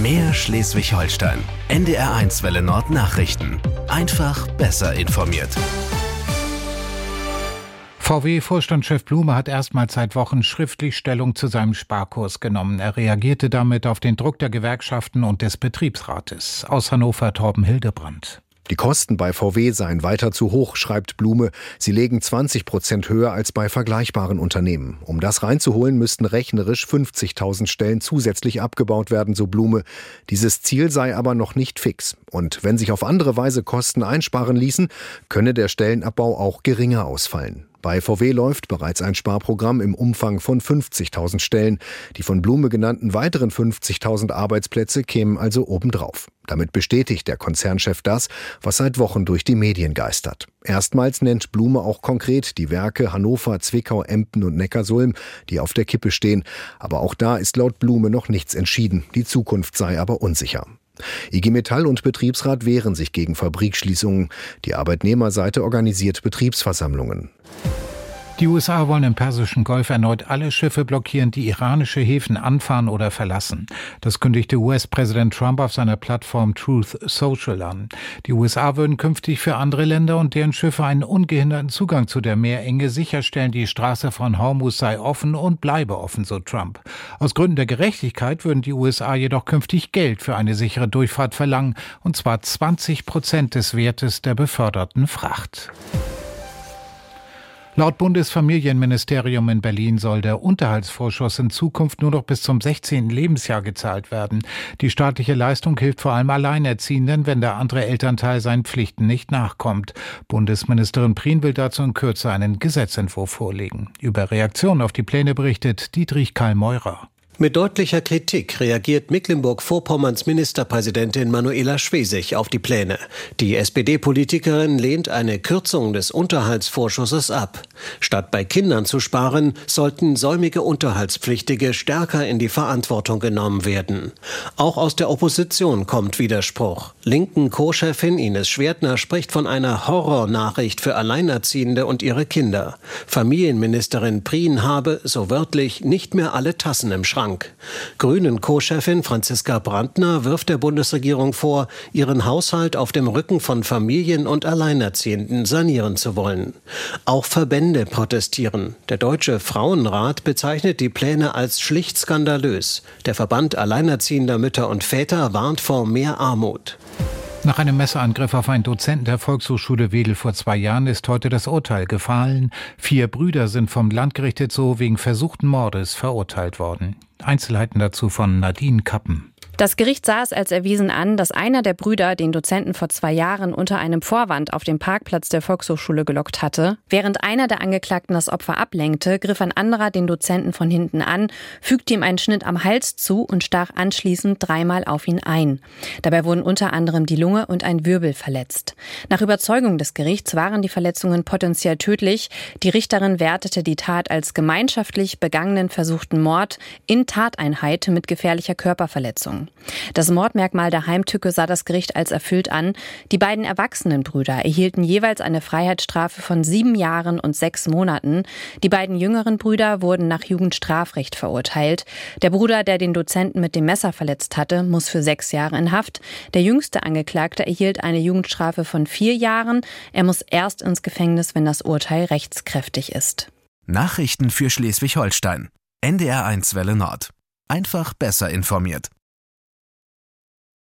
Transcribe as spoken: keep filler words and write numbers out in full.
Mehr Schleswig-Holstein. N D R eins Welle Nord Nachrichten. Einfach besser informiert. V W-Vorstandschef Blume hat erstmals seit Wochen schriftlich Stellung zu seinem Sparkurs genommen. Er reagierte damit auf den Druck der Gewerkschaften und des Betriebsrates. Aus Hannover Torben Hildebrand. Die Kosten bei V W seien weiter zu hoch, schreibt Blume. Sie legen zwanzig Prozent höher als bei vergleichbaren Unternehmen. Um das reinzuholen, müssten rechnerisch fünfzigtausend Stellen zusätzlich abgebaut werden, so Blume. Dieses Ziel sei aber noch nicht fix. Und wenn sich auf andere Weise Kosten einsparen ließen, könne der Stellenabbau auch geringer ausfallen. Bei V W läuft bereits ein Sparprogramm im Umfang von fünfzigtausend Stellen. Die von Blume genannten weiteren fünfzigtausend Arbeitsplätze kämen also obendrauf. Damit bestätigt der Konzernchef das, was seit Wochen durch die Medien geistert. Erstmals nennt Blume auch konkret die Werke Hannover, Zwickau, Emden und Neckarsulm, die auf der Kippe stehen. Aber auch da ist laut Blume noch nichts entschieden. Die Zukunft sei aber unsicher. I G Metall und Betriebsrat wehren sich gegen Fabrikschließungen. Die Arbeitnehmerseite organisiert Betriebsversammlungen. Die U S A wollen im Persischen Golf erneut alle Schiffe blockieren, die iranische Häfen anfahren oder verlassen. Das kündigte U S-Präsident Trump auf seiner Plattform Truth Social an. Die U S A würden künftig für andere Länder und deren Schiffe einen ungehinderten Zugang zu der Meerenge sicherstellen. Die Straße von Hormuz sei offen und bleibe offen, so Trump. Aus Gründen der Gerechtigkeit würden die U S A jedoch künftig Geld für eine sichere Durchfahrt verlangen, und zwar zwanzig Prozent des Wertes der beförderten Fracht. Laut Bundesfamilienministerium in Berlin soll der Unterhaltsvorschuss in Zukunft nur noch bis zum sechzehnten Lebensjahr gezahlt werden. Die staatliche Leistung hilft vor allem Alleinerziehenden, wenn der andere Elternteil seinen Pflichten nicht nachkommt. Bundesministerin Prien will dazu in Kürze einen Gesetzentwurf vorlegen. Über Reaktionen auf die Pläne berichtet Dietrich Karl Meurer. Mit deutlicher Kritik reagiert Mecklenburg-Vorpommerns Ministerpräsidentin Manuela Schwesig auf die Pläne. Die S P D-Politikerin lehnt eine Kürzung des Unterhaltsvorschusses ab. Statt bei Kindern zu sparen, sollten säumige Unterhaltspflichtige stärker in die Verantwortung genommen werden. Auch aus der Opposition kommt Widerspruch. Linken Co-Chefin Ines Schwertner spricht von einer Horrornachricht für Alleinerziehende und ihre Kinder. Familienministerin Prien habe, so wörtlich, nicht mehr alle Tassen im Schrank. Grünen Co-Chefin Franziska Brandner wirft der Bundesregierung vor, ihren Haushalt auf dem Rücken von Familien und Alleinerziehenden sanieren zu wollen. Auch Verbände protestieren. Der Deutsche Frauenrat bezeichnet die Pläne als schlicht skandalös. Der Verband Alleinerziehender Mütter und Väter warnt vor mehr Armut. Nach einem Messerangriff auf einen Dozenten der Volkshochschule Wedel vor zwei Jahren ist heute das Urteil gefallen. Vier Brüder sind vom Landgericht Itzehoe wegen versuchten Mordes verurteilt worden. Einzelheiten dazu von Nadine Kappen. Das Gericht sah es als erwiesen an, dass einer der Brüder den Dozenten vor zwei Jahren unter einem Vorwand auf dem Parkplatz der Volkshochschule gelockt hatte. Während einer der Angeklagten das Opfer ablenkte, griff ein anderer den Dozenten von hinten an, fügte ihm einen Schnitt am Hals zu und stach anschließend dreimal auf ihn ein. Dabei wurden unter anderem die Lunge und ein Wirbel verletzt. Nach Überzeugung des Gerichts waren die Verletzungen potenziell tödlich. Die Richterin wertete die Tat als gemeinschaftlich begangenen versuchten Mord in Tateinheit mit gefährlicher Körperverletzung. Das Mordmerkmal der Heimtücke sah das Gericht als erfüllt an. Die beiden erwachsenen Brüder erhielten jeweils eine Freiheitsstrafe von sieben Jahren und sechs Monaten. Die beiden jüngeren Brüder wurden nach Jugendstrafrecht verurteilt. Der Bruder, der den Dozenten mit dem Messer verletzt hatte, muss für sechs Jahre in Haft. Der jüngste Angeklagte erhielt eine Jugendstrafe von vier Jahren. Er muss erst ins Gefängnis, wenn das Urteil rechtskräftig ist. Nachrichten für Schleswig-Holstein. N D R eins Welle Nord. Einfach besser informiert.